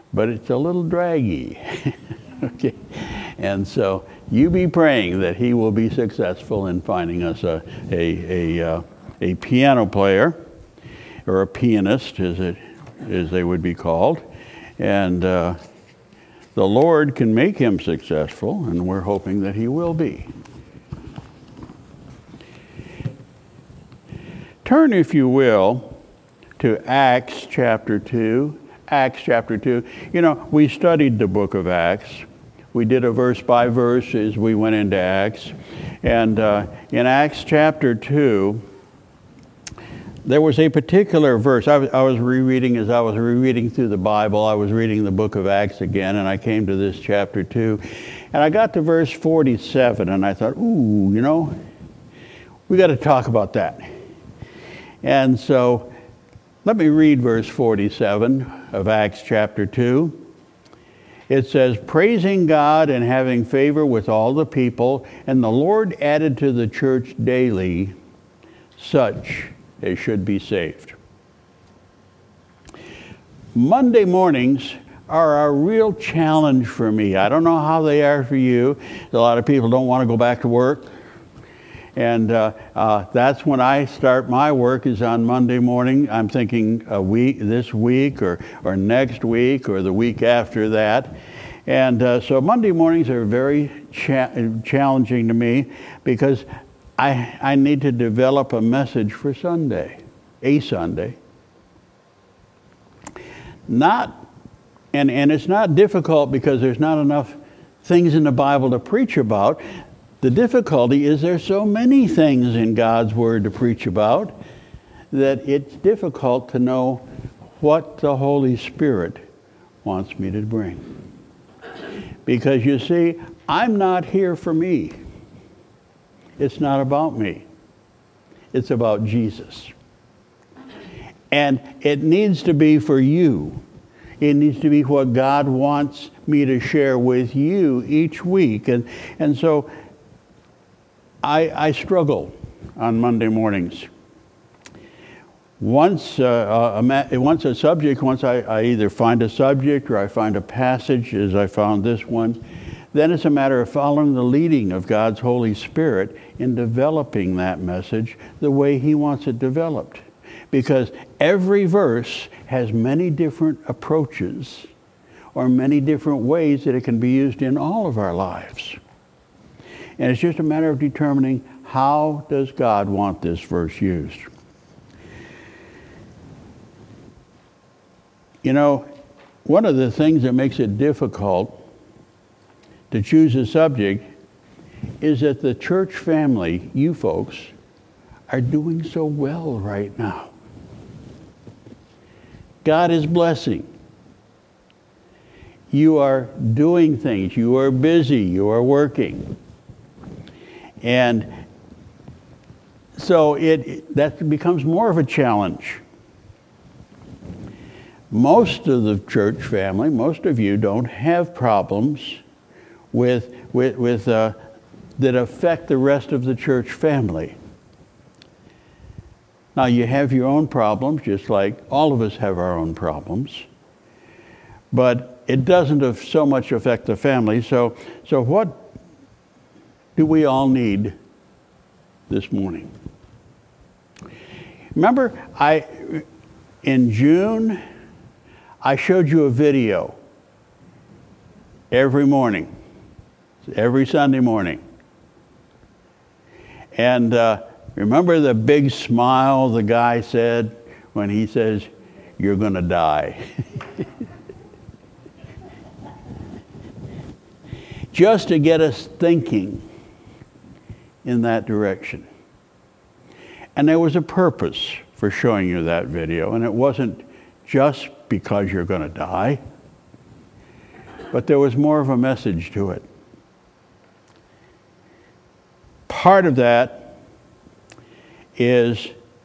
but it's a little draggy. Okay, and so you be praying that he will be successful in finding us a piano player, or a pianist, as they would be called, and the Lord can make him successful, and we're hoping that he will be. Turn, if you will, to Acts chapter 2. Acts chapter 2. You know, we studied the book of Acts. We did a verse by verse as we went into Acts. And in Acts chapter 2, there was a particular verse. I was rereading, as I was rereading through the Bible, I was reading the book of Acts again, and I came to this chapter 2. And I got to verse 47, and I thought, ooh, you know, we got to talk about that. And so let me read verse 47 of Acts chapter 2. It says, praising God and having favor with all the people, and the Lord added to the church daily such as should be saved. Monday mornings are a real challenge for me. I don't know how they are for you. A lot of people don't want to go back to work. And that's when I start my work, is on Monday morning. I'm thinking this week or next week or the week after that. And so Monday mornings are very challenging to me, because I need to develop a message for Sunday, a Sunday. And it's not difficult, because there's not enough things in the Bible to preach about. The difficulty is there's so many things in God's Word to preach about that it's difficult to know what the Holy Spirit wants me to bring. Because you see, I'm not here for me. It's not about me. It's about Jesus. And it needs to be for you. It needs to be what God wants me to share with you each week. And so I struggle on Monday mornings. Once I either find a subject or I find a passage, as I found this one, then it's a matter of following the leading of God's Holy Spirit in developing that message the way He wants it developed. Because every verse has many different approaches or many different ways that it can be used in all of our lives. And it's just a matter of determining, how does God want this verse used? You know, one of the things that makes it difficult to choose a subject is that the church family, you folks, are doing so well right now. God is blessing. You are doing things. You are busy. You are working. And so that becomes more of a challenge. Most of the church family, most of you, don't have problems that affect the rest of the church family. Now, you have your own problems, just like all of us have our own problems. But it doesn't so much affect the family. So what do we all need this morning? Remember, in June, I showed you a video every morning, every Sunday morning. And remember the big smile the guy said when he says, "You're going to die." Just to get us thinking in that direction. And there was a purpose for showing you that video, and it wasn't just because you're going to die, but there was more of a message to it. Part of that is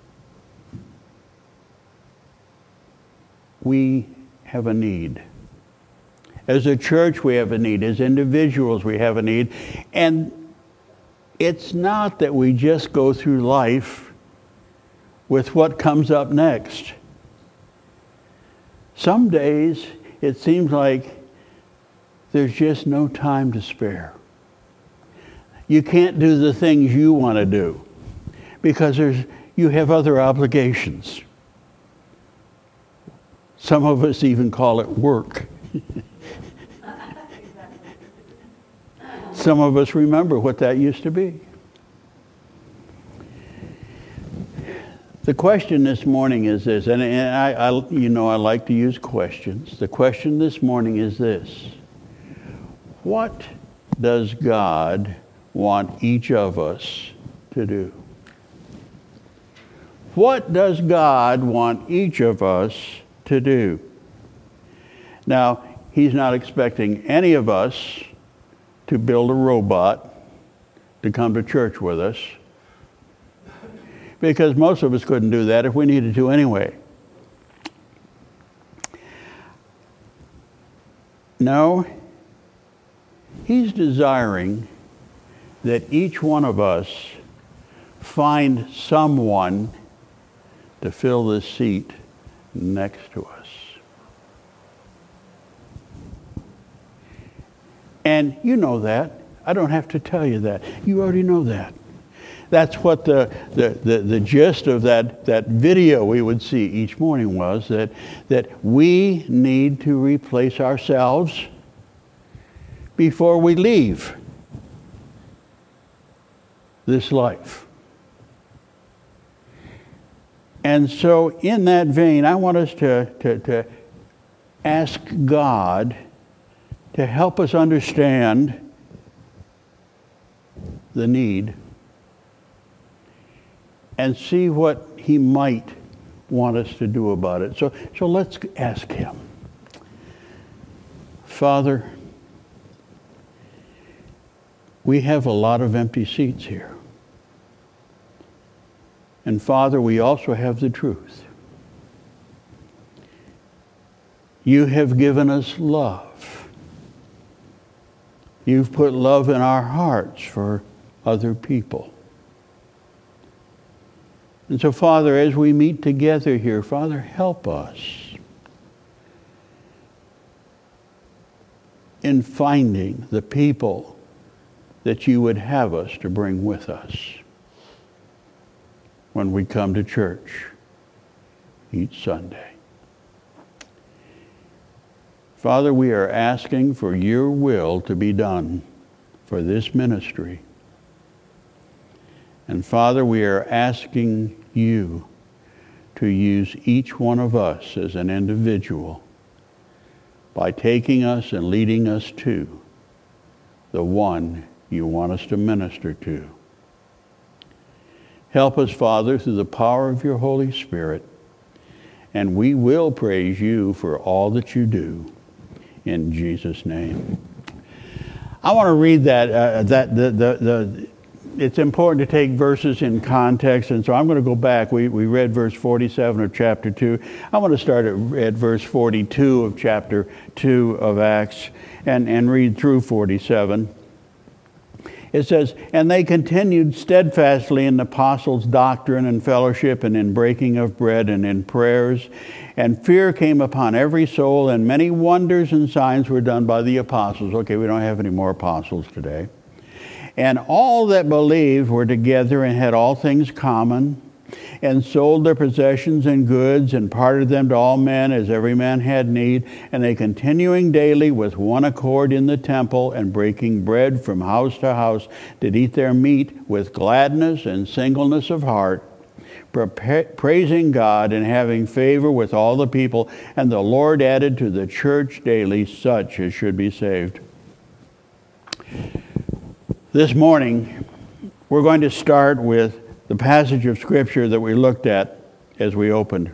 we have a need. As a church, we have a need. As individuals, we have a need. And it's not that we just go through life with what comes up next. Some days, it seems like there's just no time to spare. You can't do the things you want to do because you have other obligations. Some of us even call it work. Some of us remember what that used to be. The question this morning is this, and I like to use questions. The question this morning is this: what does God want each of us to do? What does God want each of us to do? Now, He's not expecting any of us to build a robot to come to church with us, because most of us couldn't do that if we needed to anyway. No, He's desiring that each one of us find someone to fill the seat next to us. And you know that. I don't have to tell you that. You already know that. That's what the gist of that video we would see each morning was, that we need to replace ourselves before we leave this life. And so in that vein, I want us to ask God to help us understand the need and see what He might want us to do about it. So let's ask Him. Father, we have a lot of empty seats here. And Father, we also have the truth. You have given us love. You've put love in our hearts for other people. And so, Father, as we meet together here, Father, help us in finding the people that you would have us to bring with us when we come to church each Sunday. Father, we are asking for your will to be done for this ministry. And Father, we are asking you to use each one of us as an individual by taking us and leading us to the one you want us to minister to. Help us, Father, through the power of your Holy Spirit, and we will praise you for all that you do. In Jesus' name. I want to read it's important to take verses in context, and so I'm going to go back. We read verse 47 of chapter 2. I want to start at verse 42 of chapter 2 of Acts and read through 47. It says, "And they continued steadfastly in the apostles' doctrine and fellowship and in breaking of bread and in prayers. And fear came upon every soul, and many wonders and signs were done by the apostles." Okay, we don't have any more apostles today. "And all that believed were together and had all things common, and sold their possessions and goods, and parted them to all men as every man had need. And they continuing daily with one accord in the temple, and breaking bread from house to house, did eat their meat with gladness and singleness of heart, praising God and having favor with all the people. And the Lord added to the church daily such as should be saved." This morning, we're going to start with the passage of Scripture that we looked at as we opened.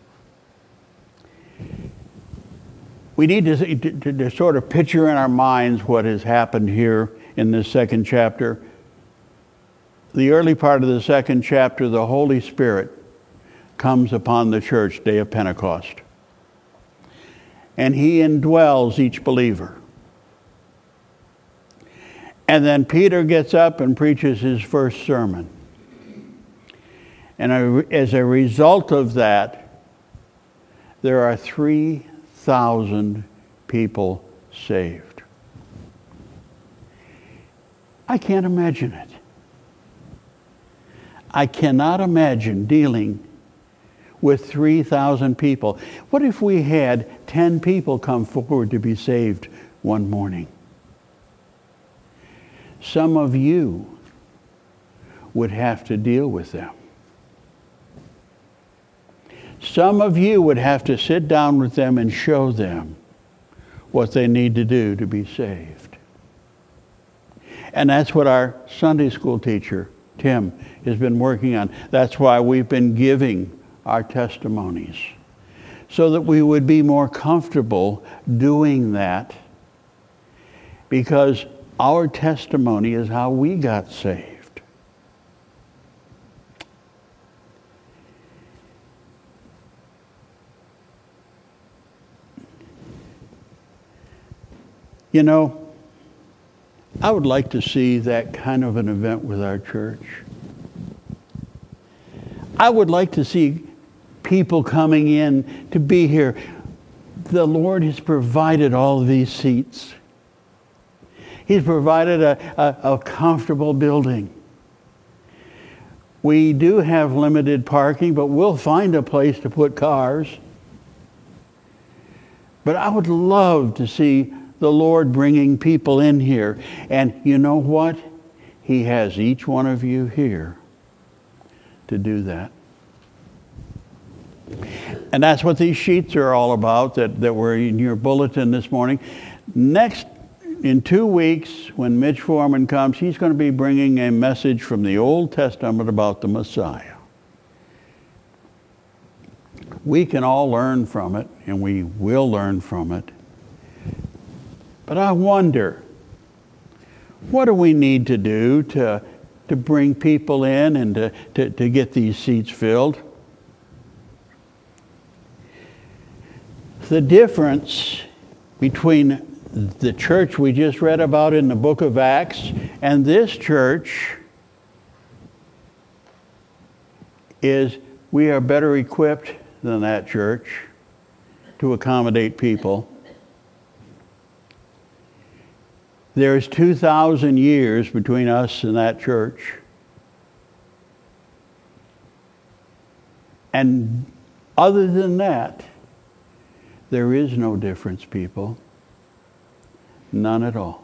We need to sort of picture in our minds what has happened here in this second chapter. The early part of the second chapter, the Holy Spirit comes upon the church, day of Pentecost. And He indwells each believer. And then Peter gets up and preaches his first sermon. And as a result of that, there are 3,000 people saved. I can't imagine it. I cannot imagine dealing with 3,000 people. What if we had 10 people come forward to be saved one morning? Some of you would have to deal with them. Some of you would have to sit down with them and show them what they need to do to be saved. And that's what our Sunday school teacher, Tim, has been working on. That's why we've been giving our testimonies, so that we would be more comfortable doing that, because our testimony is how we got saved. You know, I would like to see that kind of an event with our church. I would like to see people coming in to be here. The Lord has provided all of these seats. He's provided a comfortable building. We do have limited parking, but we'll find a place to put cars. But I would love to see the Lord bringing people in here. And you know what? He has each one of you here to do that. And that's what these sheets are all about that were in your bulletin this morning. In 2 weeks, when Mitch Foreman comes, he's going to be bringing a message from the Old Testament about the Messiah. We can all learn from it, and we will learn from it. But I wonder, what do we need to do to bring people in and to get these seats filled? The difference between the church we just read about in the book of Acts and this church is we are better equipped than that church to accommodate people. There's 2,000 years between us and that church. And other than that, there is no difference, people. None at all.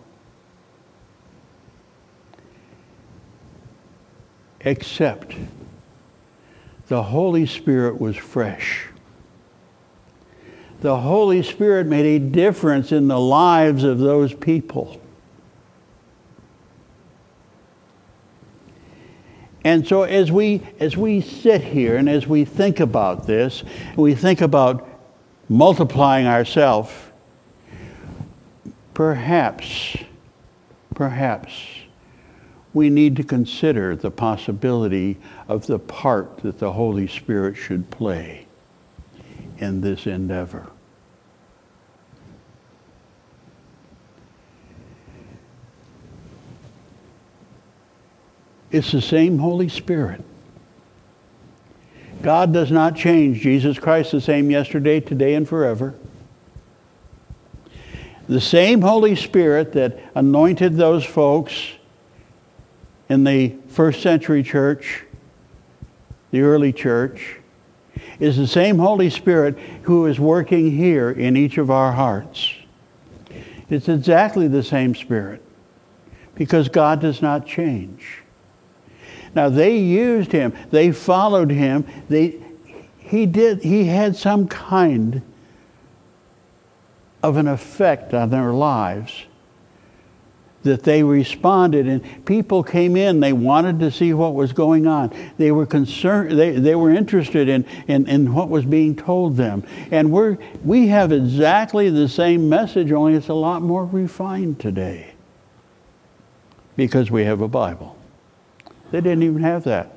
Except the Holy Spirit was fresh. The Holy Spirit made a difference in the lives of those people. And so as we sit here and as we think about this, we think about multiplying ourselves, perhaps we need to consider the possibility of the part that the Holy Spirit should play in this endeavor. It's the same Holy Spirit. God does not change. Jesus Christ the same yesterday, today, and forever. The same Holy Spirit that anointed those folks in the first century church, the early church, is the same Holy Spirit who is working here in each of our hearts. It's exactly the same Spirit, because God does not change. Now, they used him. They followed him. He had some kind of an effect on their lives that they responded, and people came in. They wanted to see what was going on. They were concerned. They were interested in what was being told them. And we have exactly the same message, only it's a lot more refined today because we have a Bible. They didn't even have that.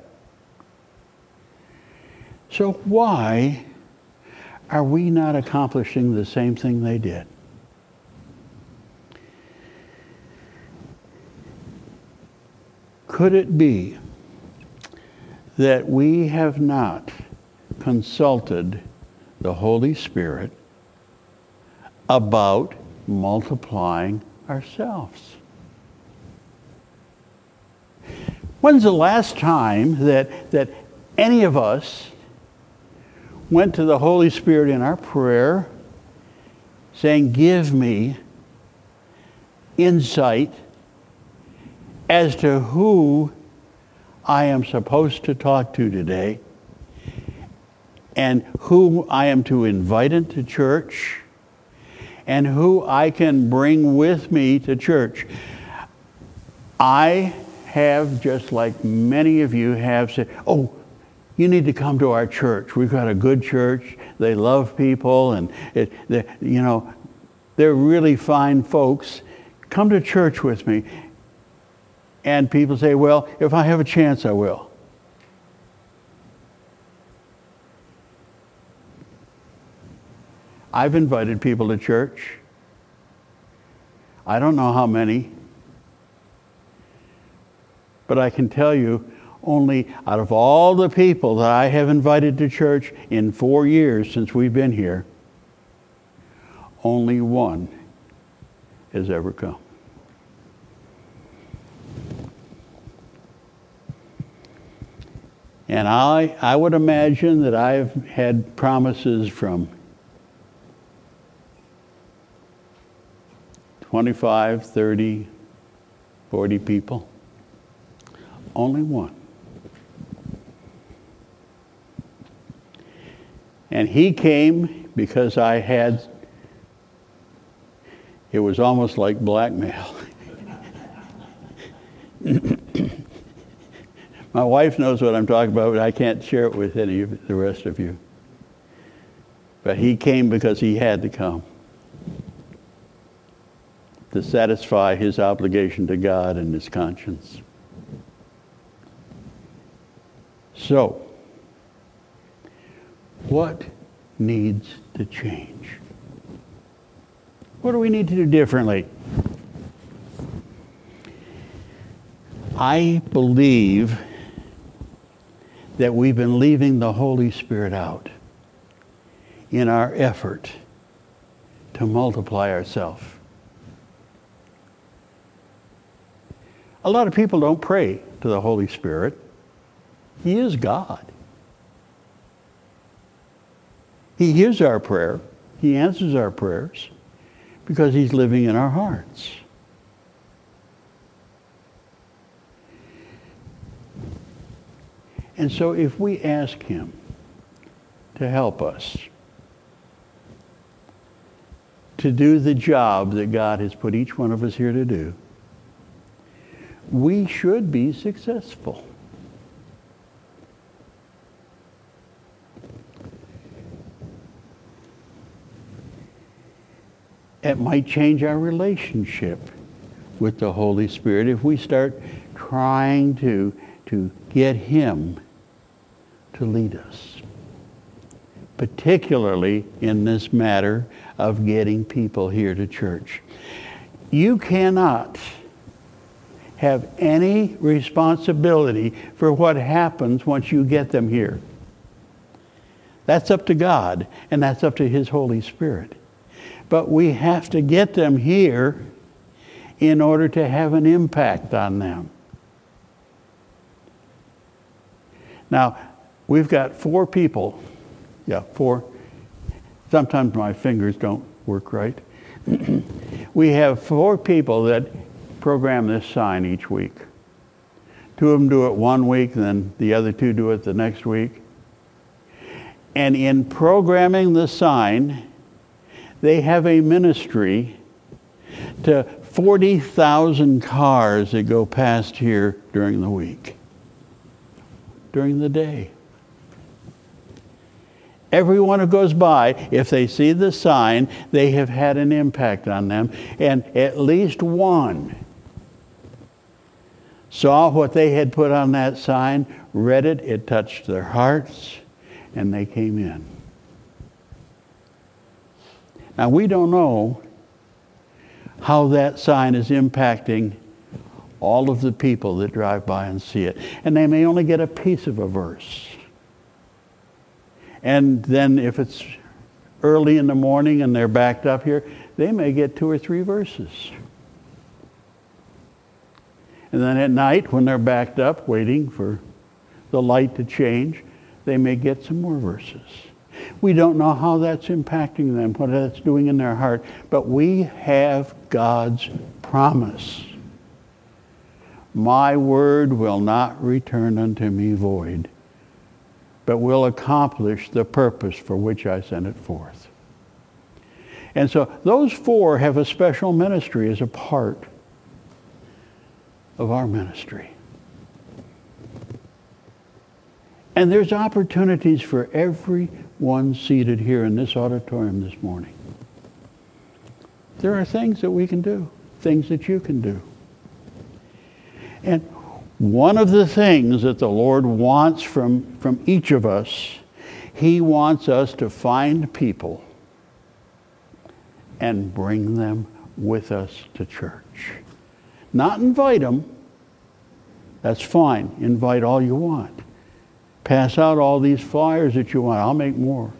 So why are we not accomplishing the same thing they did? Could it be that we have not consulted the Holy Spirit about multiplying ourselves. When's the last time that any of us went to the Holy Spirit in our prayer saying, give me insight as to who I am supposed to talk to today and who I am to invite into church and who I can bring with me to church? I have, just like many of you have, said, oh, you need to come to our church. We've got a good church. They love people, and they're really fine folks. Come to church with me. And people say, well, if I have a chance, I will. I've invited people to church. I don't know how many. But I can tell you, only out of all the people that I have invited to church in 4 years since we've been here, only one has ever come. And I would imagine that I've had promises from 25, 30, 40 people. Only one. And he came because it was almost like blackmail. My wife knows what I'm talking about, but I can't share it with any of the rest of you. But he came because he had to come to satisfy his obligation to God and his conscience. So, what needs to change? What do we need to do differently? I believe that we've been leaving the Holy Spirit out in our effort to multiply ourselves. A lot of people don't pray to the Holy Spirit. He is God. He hears our prayer. He answers our prayers because he's living in our hearts. And so if we ask him to help us to do the job that God has put each one of us here to do, we should be successful. It might change our relationship with the Holy Spirit if we start trying to get him to lead us, particularly in this matter of getting people here to church. You cannot have any responsibility for what happens once you get them here. That's up to God, and that's up to his Holy Spirit. But we have to get them here in order to have an impact on them. Now, we've got 4 people. Yeah, 4. Sometimes my fingers don't work right. We have 4 people that program this sign each week. 2 of them do it one week, and then the other 2 do it the next week. And in programming the sign, they have a ministry to 40,000 cars that go past here during the week, during the day. Everyone who goes by, if they see the sign, they have had an impact on them. And at least one saw what they had put on that sign, read it, it touched their hearts, and they came in. Now, we don't know how that sign is impacting all of the people that drive by and see it. And they may only get a piece of a verse. And then if it's early in the morning and they're backed up here, they may get 2 or 3 verses. And then at night, when they're backed up, waiting for the light to change, they may get some more verses. We don't know how that's impacting them, what that's doing in their heart, but we have God's promise. My word will not return unto me void, but will accomplish the purpose for which I sent it forth. And so those 4 have a special ministry as a part of our ministry. And there's opportunities for everyone seated here in this auditorium this morning. There are things that we can do, things that you can do. And one of the things that the Lord wants from each of us, He wants us to find people and bring them with us to church. Not invite them. That's fine. Invite all you want. Pass out all these flyers that you want. I'll make more.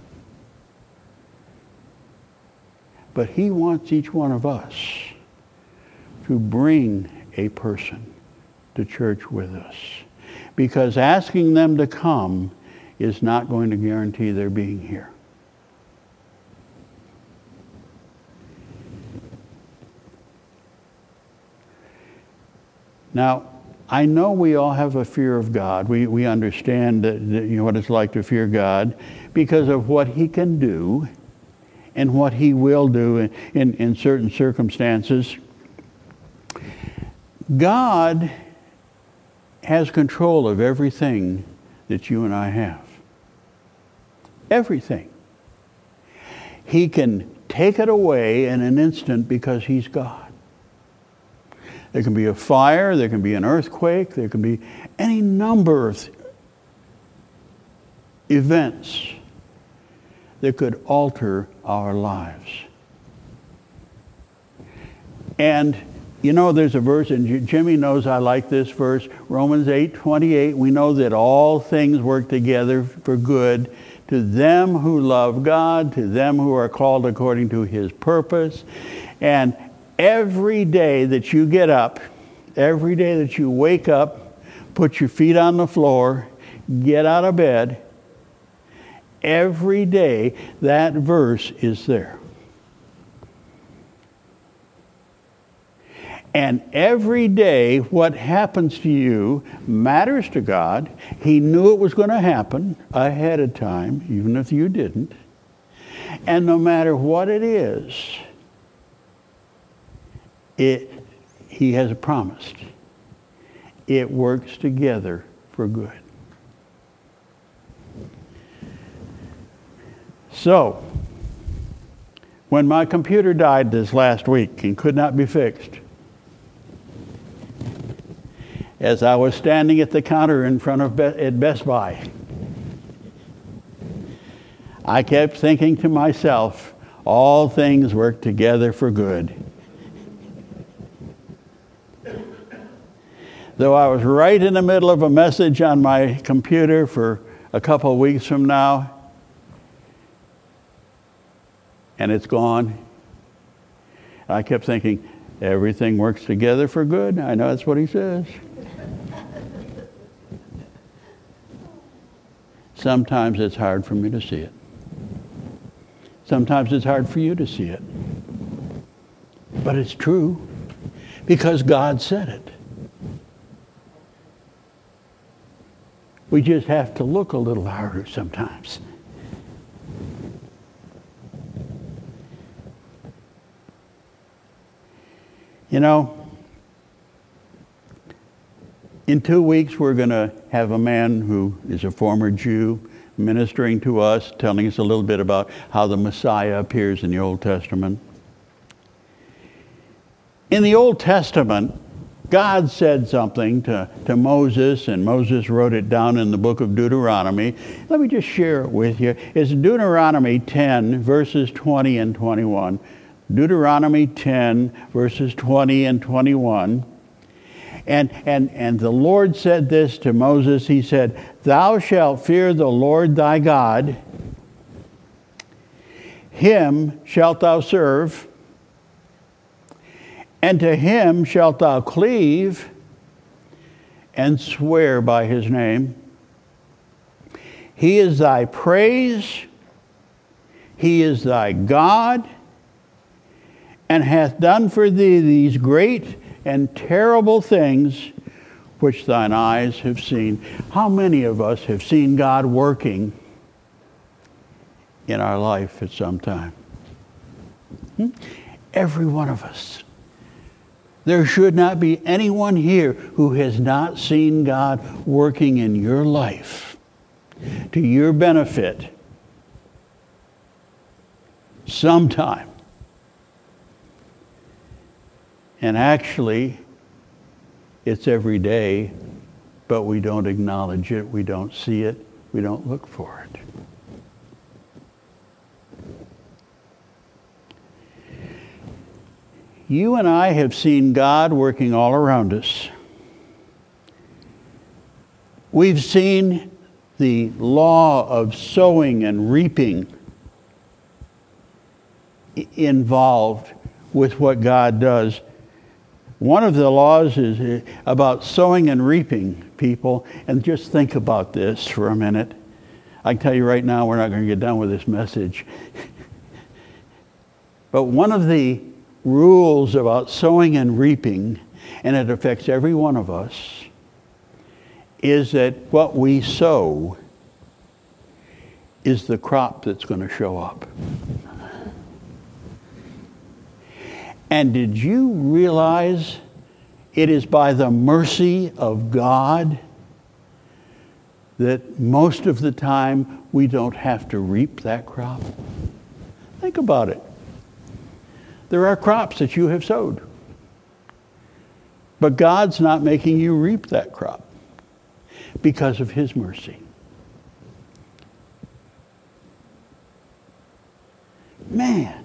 But He wants each one of us to bring a person to church with us. Because asking them to come is not going to guarantee their being here. Now, I know we all have a fear of God. We understand that, what it's like to fear God because of what He can do and what He will do in certain circumstances. God has control of everything that you and I have. Everything. He can take it away in an instant because He's God. There can be a fire, there can be an earthquake, there can be any number of events that could alter our lives. And there's a verse, and Jimmy knows I like this verse, Romans 8:28. We know that all things work together for good to them who love God, to them who are called according to His purpose. And every day that you get up, every day that you wake up, put your feet on the floor, get out of bed, every day that verse is there. And every day what happens to you matters to God. He knew it was going to happen ahead of time, even if you didn't. And no matter what it is, He has promised. It works together for good. So, when my computer died this last week and could not be fixed, as I was standing at the counter in front of at Best Buy, I kept thinking to myself, all things work together for good. Though I was right in the middle of a message on my computer for a couple of weeks from now, and it's gone, I kept thinking, everything works together for good. I know that's what He says. Sometimes it's hard for me to see it. Sometimes it's hard for you to see it. But it's true because God said it. We just have to look a little harder sometimes. In 2 weeks we're going to have a man who is a former Jew ministering to us, telling us a little bit about how the Messiah appears in the Old Testament. In the Old Testament, God said something to Moses, and Moses wrote it down in the book of Deuteronomy. Let me just share it with you. It's Deuteronomy 10, verses 20 and 21. Deuteronomy 10, verses 20 and 21. And the Lord said this to Moses. He said, "Thou shalt fear the Lord thy God. him shalt thou serve, and to him shalt thou cleave and swear by his name. He is thy praise, he is thy God, and hath done for thee these great and terrible things which thine eyes have seen. How many of us have seen God working in our life at some time? Every one of us. There should not be anyone here who has not seen God working in your life to your benefit sometime. And actually, it's every day, but we don't acknowledge it, we don't see it, we don't look for it. You and I have seen God working all around us. We've seen the law of sowing and reaping involved with what God does. One of the laws is about sowing and reaping, people. And just think about this for a minute. I can tell you right now, we're not going to get done with this message. But one of the rules about sowing and reaping, and it affects every one of us, is that what we sow is the crop that's going to show up. And did you realize it is by the mercy of God that most of the time we don't have to reap that crop? Think about it. There are crops that you have sowed, but God's not making you reap that crop because of his mercy. Man,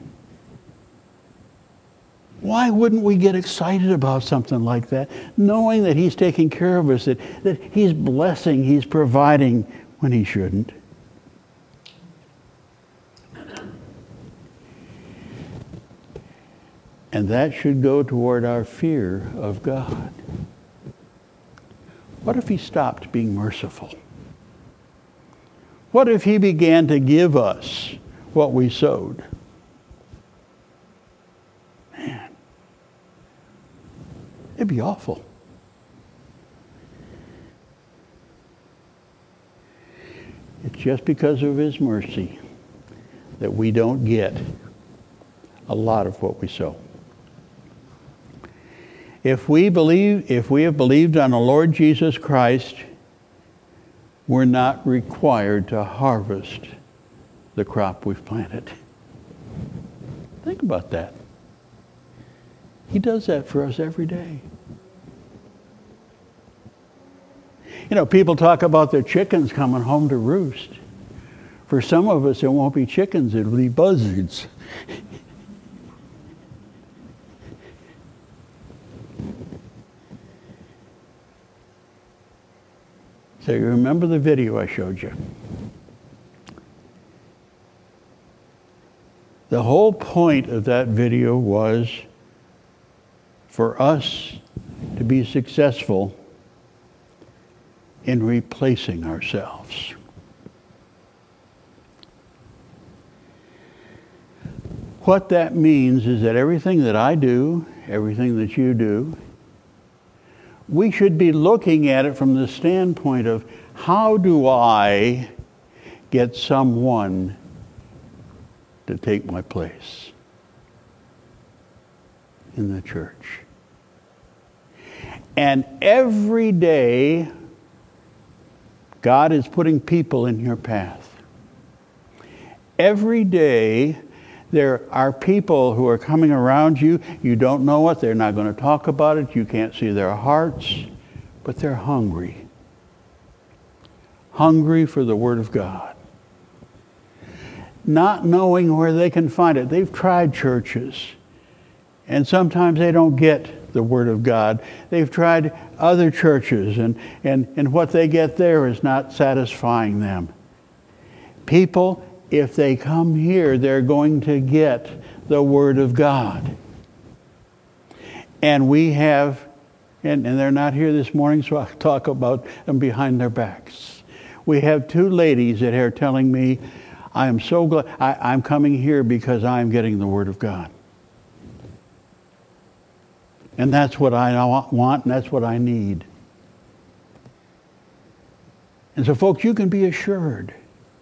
why wouldn't we get excited about something like that, knowing that he's taking care of us, that he's blessing, he's providing when he shouldn't? And that should go toward our fear of God. What if he stopped being merciful? What if he began to give us what we sowed? Man, it'd be awful. It's just because of his mercy that we don't get a lot of what we sow. If we have believed on the Lord Jesus Christ, we're not required to harvest the crop we've planted. Think about that. He does that for us every day. You know, people talk about their chickens coming home to roost. For some of us, it won't be chickens, it'll be buzzards. So you remember the video I showed you. The whole point of that video was for us to be successful in replacing ourselves. What that means is that everything that I do, everything that you do, we should be looking at it from the standpoint of how do I get someone to take my place in the church? And every day, God is putting people in your path. Every day, there are people who are coming around you. You don't know it. They're not going to talk about it. You can't see their hearts. But they're hungry. Hungry for the Word of God. Not knowing where they can find it. They've tried churches. And sometimes they don't get the Word of God. They've tried other churches. And what they get there is not satisfying them. People, if they come here, they're going to get the Word of God. And we have, and they're not here this morning, so I'll talk about them behind their backs. We have two ladies that are telling me, I am so glad I'm coming here because I'm getting the Word of God. And that's what I want, and that's what I need. And so, folks, you can be assured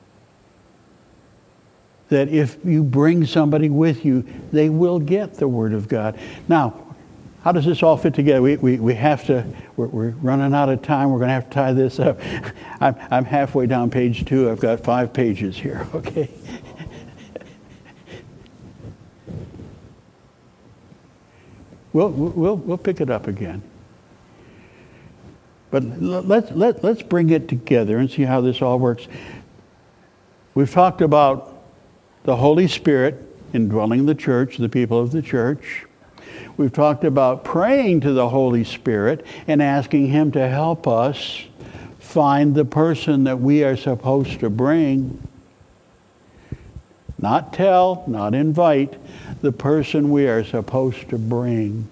that if you bring somebody with you, they will get the Word of God. Now, how does this all fit together? We have to, we're running out of time. We're going to have to tie this up. I'm halfway down page 2. I've got 5 pages here, okay? We'll pick it up again. But let's bring it together and see how this all works. We've talked about the Holy Spirit indwelling the church, the people of the church. We've talked about praying to the Holy Spirit and asking Him to help us find the person that we are supposed to bring. Not tell, not invite, the person we are supposed to bring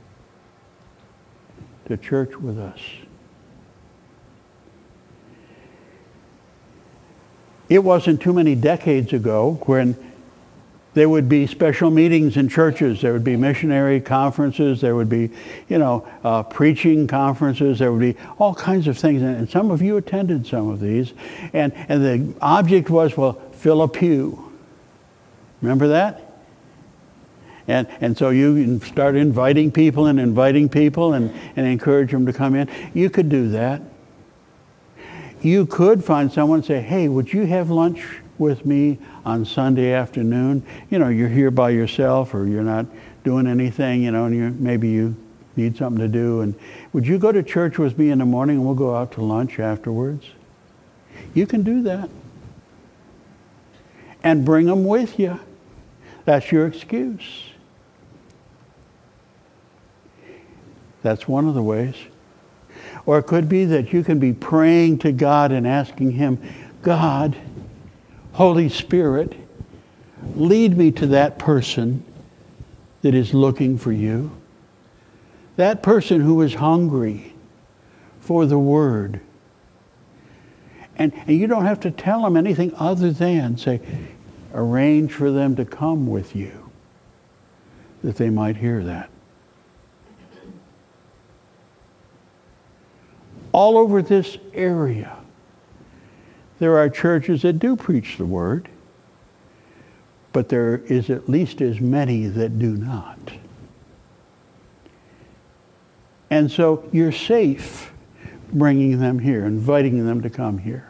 to church with us. It wasn't too many decades ago when there would be special meetings in churches. There would be missionary conferences. There would be, preaching conferences. There would be all kinds of things. And some of you attended some of these. And the object was, well, fill a pew. Remember that? And so you can start inviting people and encourage them to come in. You could do that. You could find someone and say, hey, would you have lunch with me on Sunday afternoon? You're here by yourself, or you're not doing anything, and maybe you need something to do. And would you go to church with me in the morning and we'll go out to lunch afterwards? You can do that. And bring them with you. That's your excuse. That's one of the ways. Or it could be that you can be praying to God and asking Him, God, Holy Spirit, lead me to that person that is looking for you. That person who is hungry for the Word. And you don't have to tell them anything other than say, arrange for them to come with you, that they might hear that. All over this area, there are churches that do preach the Word, but there is at least as many that do not. And so you're safe bringing them here, inviting them to come here.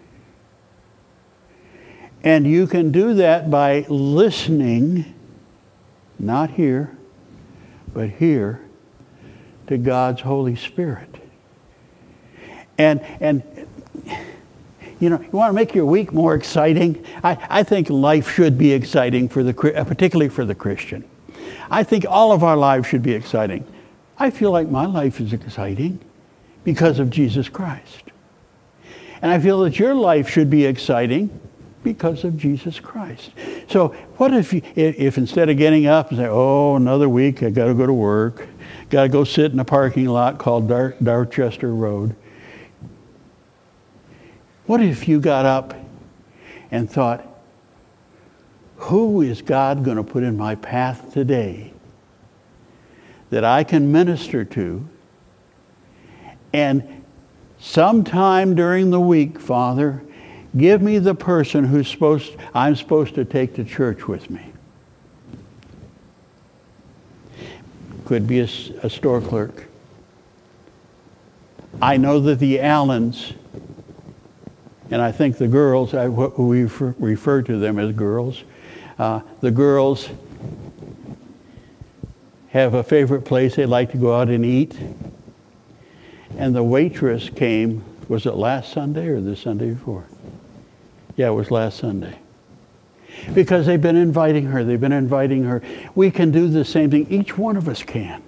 And you can do that by listening, not here, but here, to God's Holy Spirit. And you want to make your week more exciting? I think life should be exciting, particularly for the Christian. I think all of our lives should be exciting. I feel like my life is exciting because of Jesus Christ. And I feel that your life should be exciting because of Jesus Christ. So what if instead of getting up and say, oh, another week, I got to go to work, got to go sit in a parking lot called Dorchester Road. What if you got up and thought, who is God going to put in my path today that I can minister to? And sometime during the week, Father, give me the person I'm supposed to take to church with me. Could be a store clerk. I know that the Allens, and I think the girls, we refer to them as girls, the girls have a favorite place they like to go out and eat. And the waitress came, was it last Sunday or the Sunday before? Yeah, it was last Sunday. Because they've been inviting her. We can do the same thing. Each one of us can.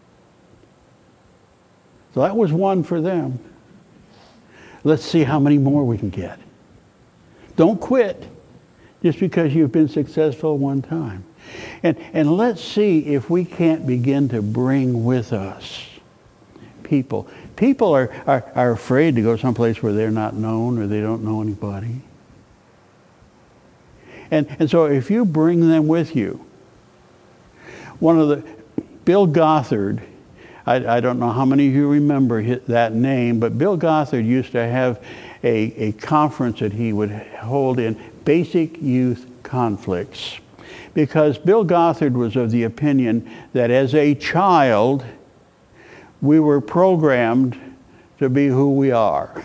So that was one for them. Let's see how many more we can get. Don't quit. just because you've been successful one time. And let's see if we can't begin to bring with us people. People are afraid to go someplace where they're not known or they don't know anybody. And so if you bring them with you, Bill Gothard, I don't know how many of you remember that name, but Bill Gothard used to have a conference that he would hold in basic youth conflicts. Because Bill Gothard was of the opinion that as a child, we were programmed to be who we are.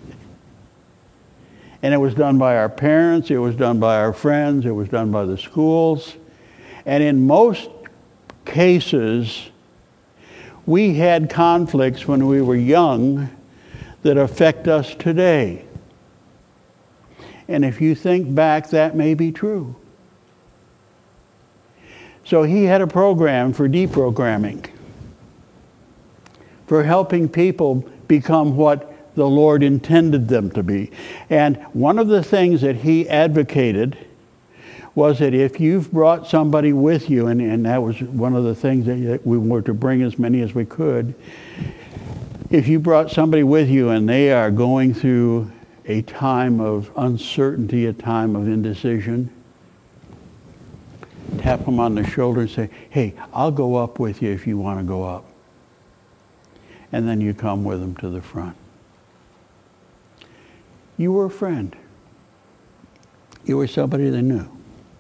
And it was done by our parents, it was done by our friends, it was done by the schools. And in most cases, we had conflicts when we were young that affect us today. And if you think back, that may be true. So he had a program for deprogramming, for helping people become what the Lord intended them to be. And one of the things that he advocated was that if you've brought somebody with you, and that was one of the things that we were to bring as many as we could, if you brought somebody with you and they are going through a time of uncertainty, a time of indecision, tap them on the shoulder and say, hey, I'll go up with you if you want to go up. And then you come with them to the front. You were a friend. You were somebody they knew.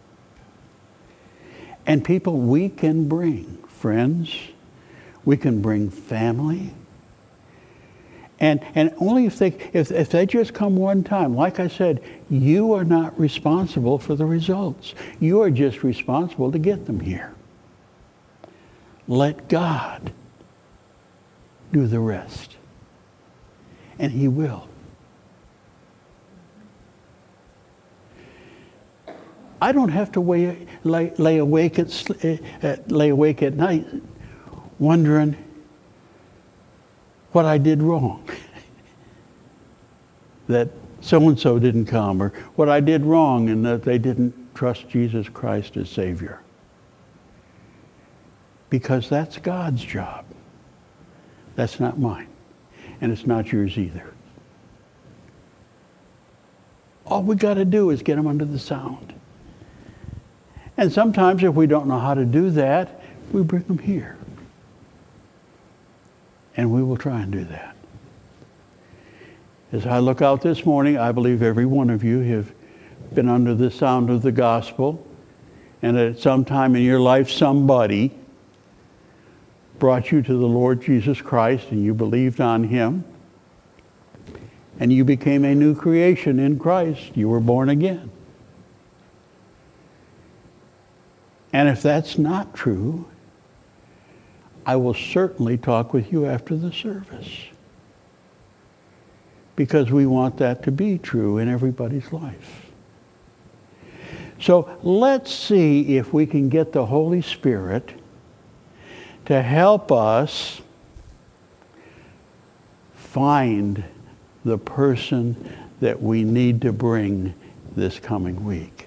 And people we can bring, friends, we can bring family. And only if they just come one time. Like I said, you are not responsible for the results. You are just responsible to get them here. Let God do the rest. And He will. I don't have to lay awake at night wondering what I did wrong. That so-and-so didn't come, or what I did wrong and that they didn't trust Jesus Christ as Savior. Because that's God's job. That's not mine. And it's not yours either. All we got to do is get them under the sound. And sometimes if we don't know how to do that, we bring them here. And we will try and do that. As I look out this morning, I believe every one of you have been under the sound of the gospel. And at some time in your life, somebody brought you to the Lord Jesus Christ and you believed on Him. And you became a new creation in Christ. You were born again. And if that's not true, I will certainly talk with you after the service. Because we want that to be true in everybody's life. So let's see if we can get the Holy Spirit to help us find the person that we need to bring this coming week.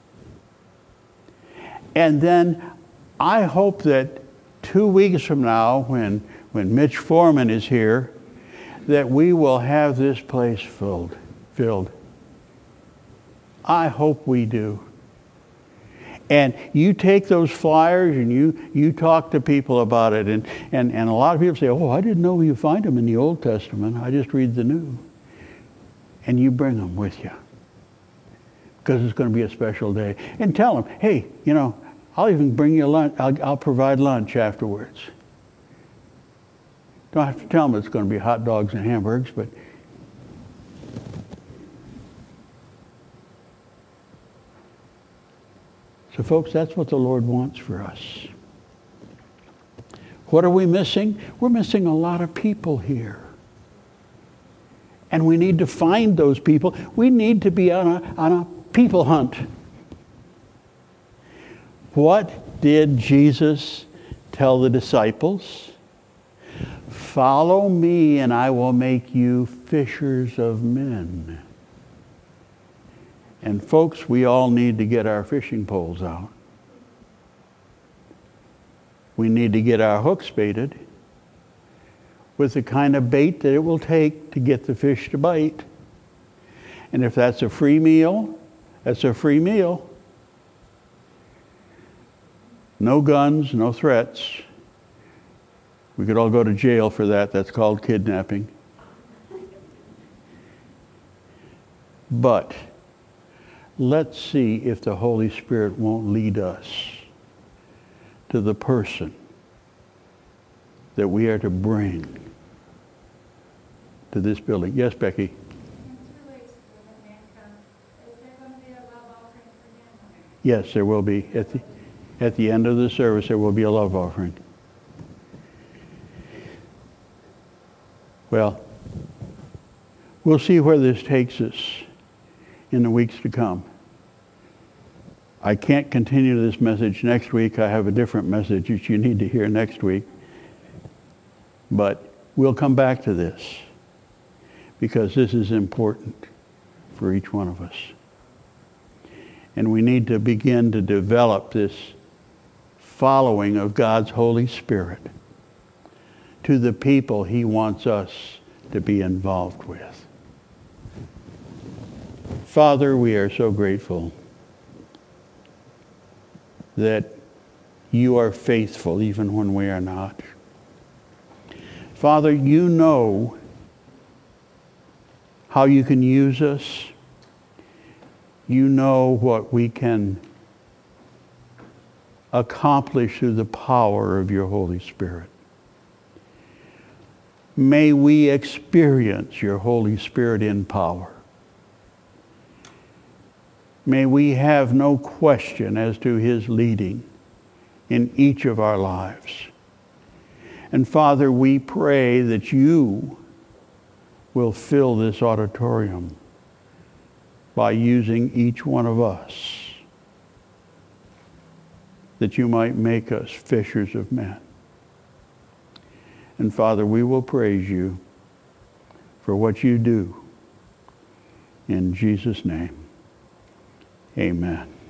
And then I hope that 2 weeks from now, when Mitch Foreman is here, that we will have this place filled. I hope we do. And you take those flyers and you talk to people about it. And a lot of people say, oh, I didn't know you find them in the Old Testament. I just read the New. And you bring them with you. Because it's going to be a special day. And tell them, hey, I'll even bring you lunch. I'll provide lunch afterwards. Don't have to tell them it's going to be hot dogs and hamburgers, but so folks, that's what the Lord wants for us. What are we missing? We're missing a lot of people here. And we need to find those people. We need to be on a people hunt. What did Jesus tell the disciples? Follow me and I will make you fishers of men. And folks, we all need to get our fishing poles out. We need to get our hooks baited with the kind of bait that it will take to get the fish to bite. And if that's a free meal, that's a free meal. No guns, no threats. We could all go to jail for that. That's called kidnapping. But let's see if the Holy Spirit won't lead us to the person that we are to bring to this building. Yes, Becky? Yes, there will be. At the end of the service, there will be a love offering. Well, we'll see where this takes us in the weeks to come. I can't continue this message next week. I have a different message that you need to hear next week. But we'll come back to this because this is important for each one of us. And we need to begin to develop this following of God's Holy Spirit to the people He wants us to be involved with. Father, we are so grateful that You are faithful even when we are not. Father, You know how You can use us. You know what we can accomplish through the power of Your Holy Spirit. May we experience Your Holy Spirit in power. May we have no question as to His leading in each of our lives. And Father, we pray that You will fill this auditorium by using each one of us, that You might make us fishers of men. And Father, we will praise You for what You do. In Jesus' name, amen.